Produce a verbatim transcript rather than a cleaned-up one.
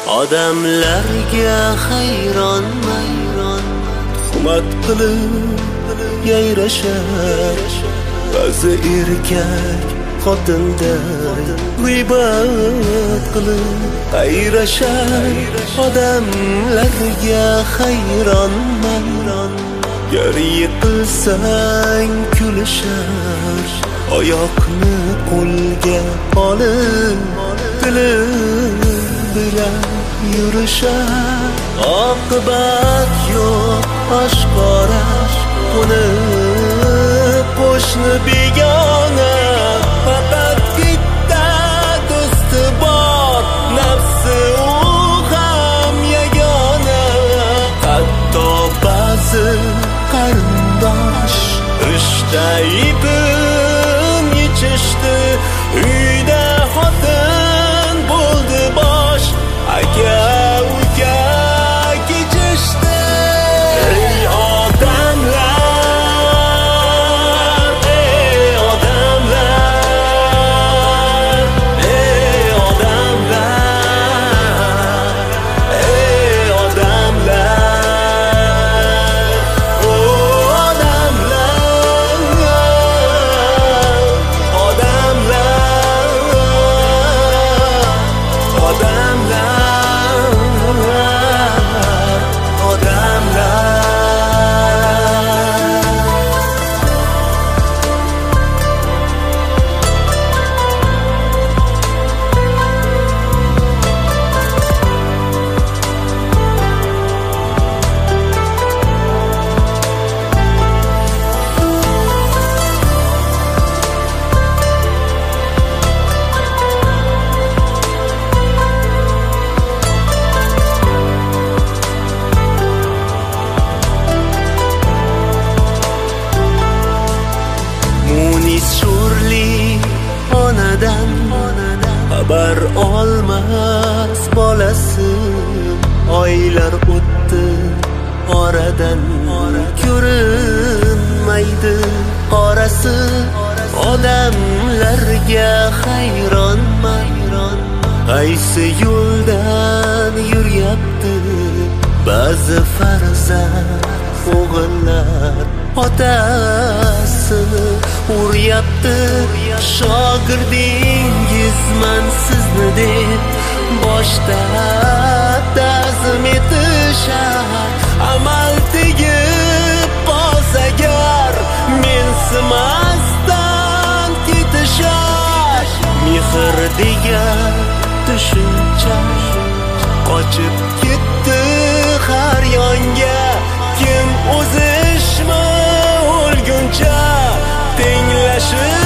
Odamlarga hayron-mayron tuhmat qilib yayrashar. Ba'zi erkak xotinday g'iybat qilib ayrashar. Odamlarga hayron-mayron gar yiqilsang kulishar. Oyoqni qo'lga olib tili bilan yurishar. Oqibat yo'q oshkora qo'nib qo'shni begona. Faqat bitta do'sti bor, nafsi u ham yagona. Hatto ba'zi qarindosh rishta ipin yechishdi. Uyda xotin bo'ldi bosh, aka uka kechishdi. Ey odamlar, ey odamlar, ey odamlar, ey odamlar, o odamlar, odamlar, odamlar, odamlar. Munis sho'rli onadan xabar olmas bolasi. Oylar o'tdi oradan ko'rinmaydi qorasi. Odamlarga hayron-mayron qaysi yo'ldan yuryapti. Ba'zi farzand o'g'illar otasini uryapti. Shogirdingizman sizni deb boshda ta'zim etishar. Amal tegib qolsa agar mensimasdan ketishar. Mehr degan tushuncha qochib ketdi har yonga. Kim o'zishmi o'lguncha tenglashib